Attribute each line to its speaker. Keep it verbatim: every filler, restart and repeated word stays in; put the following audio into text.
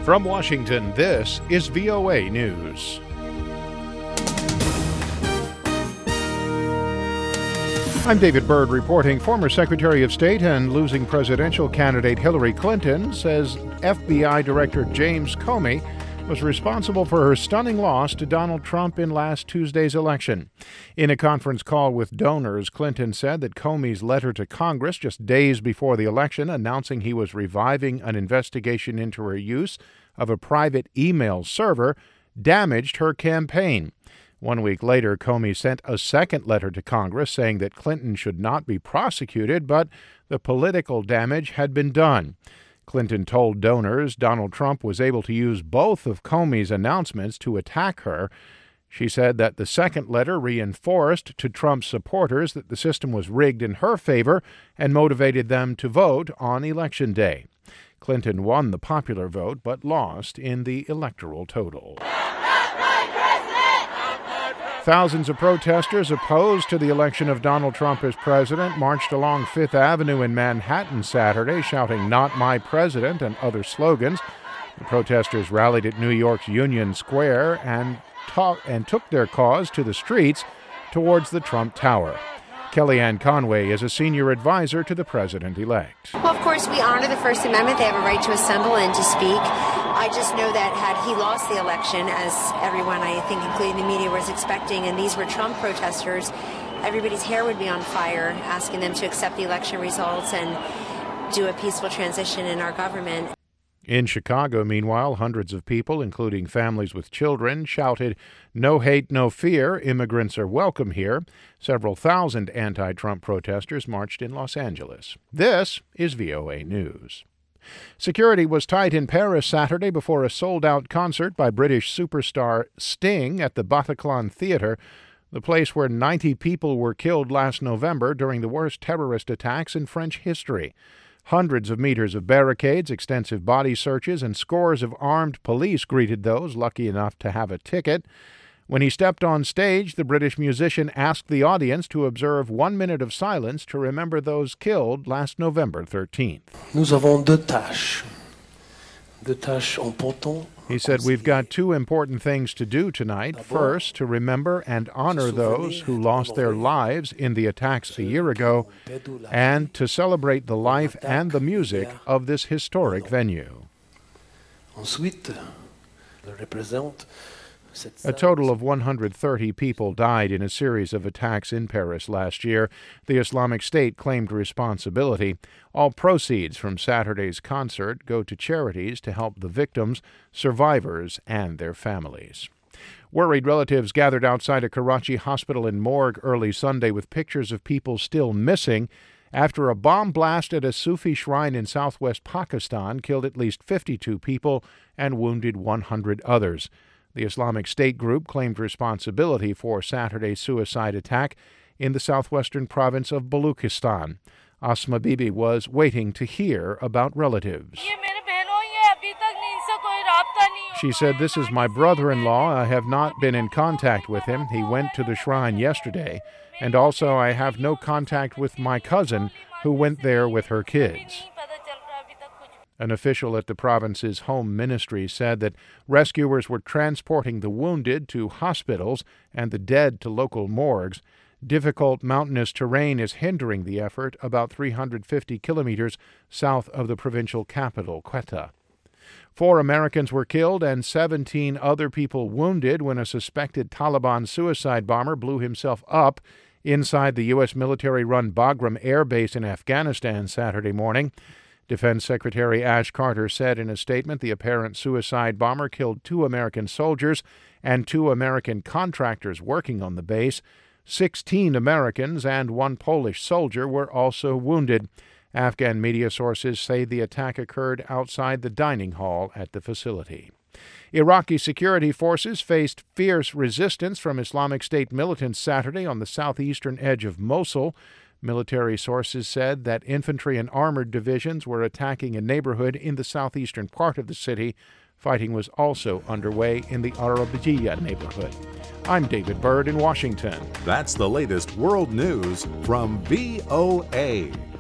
Speaker 1: From Washington, this is V O A News. I'm David Byrd reporting. Former Secretary of State and losing presidential candidate Hillary Clinton says F B I Director James Comey was responsible for her stunning loss to Donald Trump in last Tuesday's election. In a conference call with donors, Clinton said that Comey's letter to Congress just days before the election announcing he was reviving an investigation into her use of a private email server damaged her campaign. One week later, Comey sent a second letter to Congress saying that Clinton should not be prosecuted, but the political damage had been done. Clinton told donors Donald Trump was able to use both of Comey's announcements to attack her. She said that the second letter reinforced to Trump's supporters that the system was rigged in her favor and motivated them to vote on Election Day. Clinton won the popular vote but lost in the electoral total. Thousands of protesters opposed to the election of Donald Trump as president marched along Fifth Avenue in Manhattan Saturday, shouting "Not my president" and other slogans. The protesters rallied at New York's Union Square and, talk, and took their cause to the streets towards the Trump Tower. Kellyanne Conway is a senior advisor to the president-elect.
Speaker 2: Well, of course, we honor the First Amendment. They have a right to assemble and to speak. I just know that had he lost the election, as everyone, I think, including the media, was expecting, and these were Trump protesters, everybody's hair would be on fire, asking them to accept the election results and do a peaceful transition in our government.
Speaker 1: In Chicago, meanwhile, hundreds of people, including families with children, shouted, "No hate, no fear, immigrants are welcome here." Several thousand anti-Trump protesters marched in Los Angeles. This is V O A News. Security was tight in Paris Saturday before a sold-out concert by British superstar Sting at the Bataclan Theatre, the place where ninety people were killed last November during the worst terrorist attacks in French history. Hundreds of meters of barricades, extensive body searches, and scores of armed police greeted those lucky enough to have a ticket. When he stepped on stage, the British musician asked the audience to observe one minute of silence to remember those killed last November thirteenth.
Speaker 3: Nous avons deux tâches. Deux tâches importantes.
Speaker 1: He said, "We've got two important things to do tonight. First, to remember and honor those who lost their lives in the attacks a year ago, and to celebrate the life and the music of this historic venue."
Speaker 3: Ensuite, représente
Speaker 1: A total of one hundred thirty people died in a series of attacks in Paris last year. The Islamic State claimed responsibility. All proceeds from Saturday's concert go to charities to help the victims, survivors, and their families. Worried relatives gathered outside a Karachi hospital in morgue early Sunday with pictures of people still missing after a bomb blast at a Sufi shrine in southwest Pakistan killed at least fifty-two people and wounded one hundred others. The Islamic State group claimed responsibility for Saturday's suicide attack in the southwestern province of Baluchistan. Asma Bibi was waiting to hear about relatives. She said, "This is my brother-in-law. I have not been in contact with him. He went to the shrine yesterday. And also I have no contact with my cousin who went there with her kids." An official at the province's home ministry said that rescuers were transporting the wounded to hospitals and the dead to local morgues. Difficult mountainous terrain is hindering the effort about three hundred fifty kilometers south of the provincial capital, Quetta. Four Americans were killed and seventeen other people wounded when a suspected Taliban suicide bomber blew himself up inside the U S military-run Bagram Air Base in Afghanistan Saturday morning. Defense Secretary Ash Carter said in a statement the apparent suicide bomber killed two American soldiers and two American contractors working on the base. Sixteen Americans and one Polish soldier were also wounded. Afghan media sources say the attack occurred outside the dining hall at the facility. Iraqi security forces faced fierce resistance from Islamic State militants Saturday on the southeastern edge of Mosul. Military sources said that infantry and armored divisions were attacking a neighborhood in the southeastern part of the city. Fighting was also underway in the Arabijiyah neighborhood. I'm David Byrd in Washington.
Speaker 4: That's the latest world news from V O A.